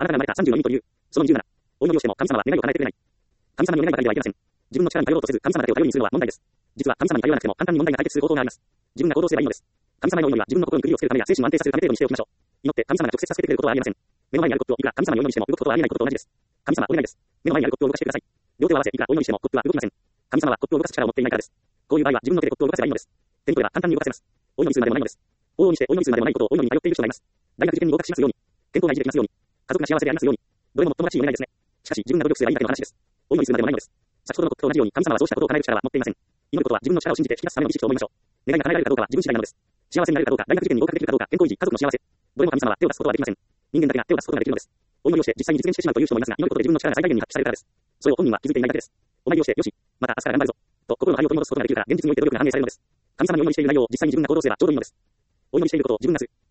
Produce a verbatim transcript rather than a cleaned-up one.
あなたが生まれたさんじゅうの意味という。そのにじゅうなな。お祈りをしても神様は願いを叶えてくれない。神様にお願いばかりではいけません。自分の力に頼ろうとせず神様だけを頼りにするのは問題です。実は神様に頼らなくても簡単に問題が解決する方法があります。自分が行動すればいいのです。神様へのお祈りは自分の心に釘をつけるためや精神を安定させるため程度にしておきましょう。祈って神様が直接助けてくれることはありません。目の前にあるコップをいくら神様にお祈りしても動くことはありえないことと同じです。神様お願いです。目の前にあるコップを動かしてください。両手を合わせいくらお祈りしてもコップは動きません。神様はコップを動かす力を持っていないからです。こういう場合は自分の手でコップを動かせばいいのです。手に取れば簡単に動かせます。お祈りするまでもないのです。往々にしてお祈りするまでもないことをお祈りに頼っている人がいます。大学受験に合格しますように。健康が維持できますように。家族が幸せでありますように。どれももっともらしいお願いですね。しかし自分が努力すればいいだけの話です。お祈りするまでもないのです。先ほどのコップと同じように神様はそうしたことを叶える力は持っていません。祈ることは自分の力を信じて引き出すための儀式と思いましょう。願いが叶えられるかどうかは自分次第なのです。幸せになれるかどうか、大学受験に合格できるかどうか、健康維持、家族の幸せ。どれも神様は手を出すことはできません。人間だけが手を出すことができるのです。お祈りをして実際に実現してしまうという人もいますが、祈ることで自分の力が最大限に発揮されるからです。それを本人は気づいていないだけです。お参りをして、よし、また明日から頑張るぞ。と心の張りを取り戻すことができるから、現実において努力が反映されるのです。神様にお祈りしている内容を実際に自分が行動すればちょうどいいのです。お祈りしていることを自分がする。